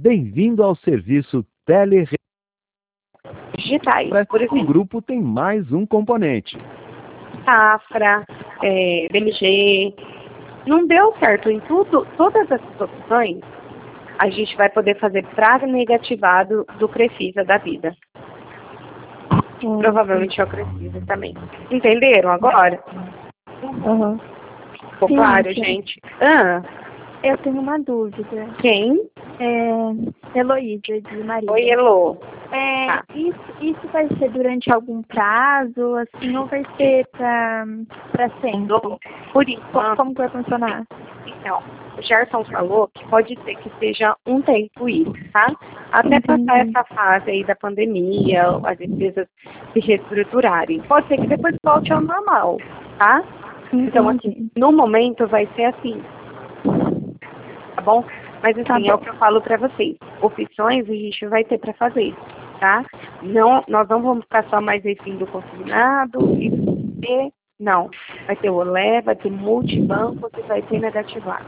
Bem-vindo ao serviço Tele digitais, por O exemplo, grupo tem mais um componente. Safra, BMG. Não deu certo em tudo, todas essas opções, a gente vai poder fazer prazo negativado do Crefisa da vida. Provavelmente é o Crefisa também. Entenderam agora? Uhum. Ficou Sim, claro, sim. gente? Eu tenho uma dúvida. Quem? Heloísa, de Maria. Oi, Elô. Tá. Isso vai ser durante algum prazo, assim, ou vai ser para sempre? Por enquanto, Como que vai funcionar? então, o Gerson falou que pode ser que seja um tempo isso, tá? Até passar essa fase aí da pandemia, as empresas se reestruturarem. Pode ser que depois volte ao normal, tá? Então, assim, no momento vai ser assim, tá bom? Mas assim, Tá bom. é o que eu falo pra vocês. Opções a gente vai ter pra fazer, tá? Não, nós não vamos ficar só mais refém do consignado e não. Vai ter olé, vai ter multibanco e vai ter negativado.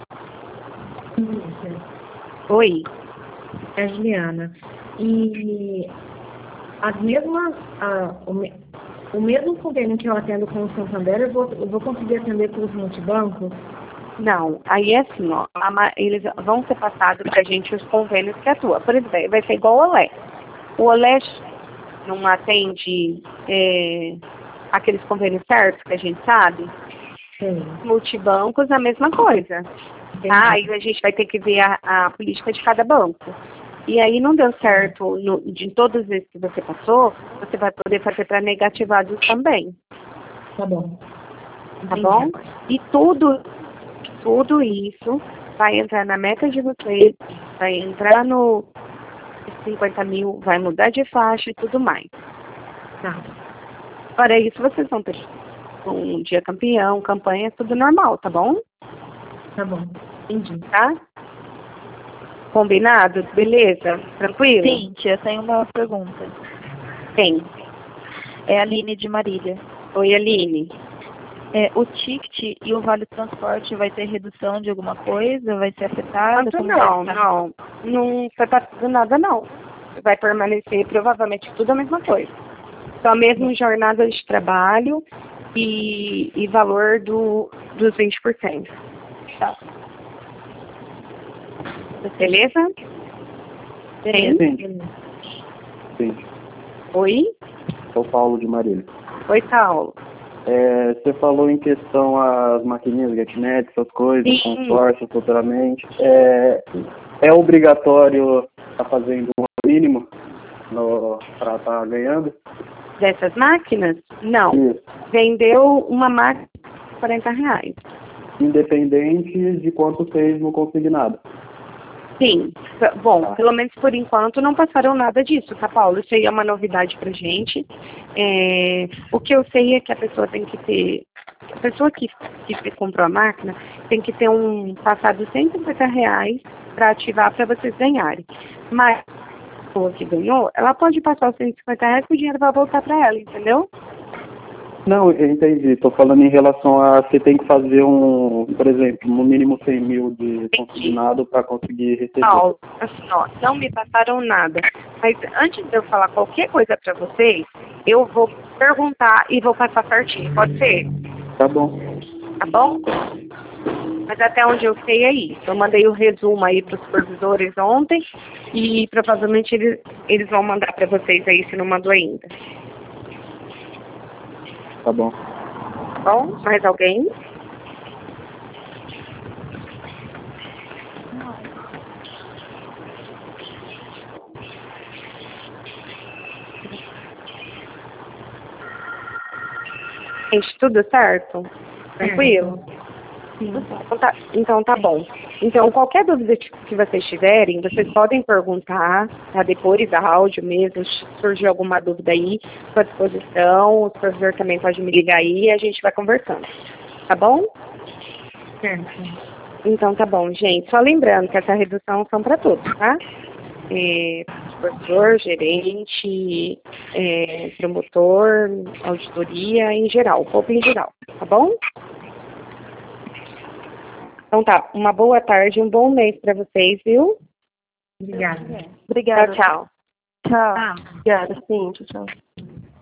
Oi. É Juliana. E as mesmas, o mesmo convênio que eu atendo com o Santander, eu vou conseguir atender com os multibancos? Não, aí é assim, ó, eles vão ser passados pra gente os convênios que atua. Por exemplo, vai ser igual o Olé. O Olé não atende aqueles convênios certos que a gente sabe? Sim. Multibancos, a mesma coisa. Tá? Aí a gente vai ter que ver a política de cada banco. E aí não deu certo de todos esses que você passou, você vai poder fazer para negativados também. Tá bom. Tá bom? E tudo isso vai entrar na meta de vocês, vai entrar no 50 mil, vai mudar de faixa e tudo mais. Tá. Para isso, vocês vão ter um dia campeão, campanha, tudo normal, tá bom? Tá bom. Entendi. Tá? Combinado? Beleza? Tranquilo? Sim, tia, tenho uma pergunta. Tem. É a Aline de Marília. Oi, Aline. O ticket e o vale transporte vai ter redução de alguma coisa? Vai ser afetado? Não foi passado nada, não. Vai permanecer provavelmente tudo a mesma coisa. Só a mesma jornada de trabalho e valor dos 20%. Tá. Beleza? Sim. Sim. Oi? Sou o Paulo de Marília. Oi, Paulo. Você falou em questão as maquininhas, GetNet, essas coisas, Sim. consórcio futuramente. É obrigatório estar fazendo um mínimo para estar ganhando? Dessas máquinas? Não. Isso. Vendeu uma máquina por R$40. Independente de quanto fez no consignado. Sim. Bom, pelo menos por enquanto não passaram nada disso, tá, Paulo? Isso aí é uma novidade pra gente. O que eu sei é que a pessoa tem que ter... A pessoa que comprou a máquina tem que ter passado R$150 para ativar para vocês ganharem. Mas a pessoa que ganhou, ela pode passar os R$150 que o dinheiro vai voltar para ela, entendeu? Não, eu entendi. Estou falando em relação a você tem que fazer por exemplo, no mínimo 100 mil de consignado para conseguir receber. Paulo, assim, ó, não me passaram nada. Mas antes de eu falar qualquer coisa para vocês, eu vou perguntar e vou passar certinho. Pode ser? Tá bom. Tá bom? Mas até onde eu sei é isso. Eu mandei o resumo aí para os supervisores ontem e provavelmente eles vão mandar para vocês aí se não mandou ainda. Tá bom. Bom, mais alguém? Gente, tudo certo? Tranquilo? Então tá bom. Então, qualquer dúvida que vocês tiverem, vocês podem perguntar, tá? Depois da áudio mesmo, se surgir alguma dúvida aí, estou à disposição, o supervisor também pode me ligar aí e a gente vai conversando. Tá bom? Certo. Então tá bom, gente. Só lembrando que essa redução são para todos, tá? Supervisor, gerente, promotor, auditoria em geral, o povo em geral, tá bom? Então tá, uma boa tarde, um bom mês para vocês, viu? Obrigada. Tchau, Obrigada. tchau. Tchau. Ah. Obrigada, sim, tchau.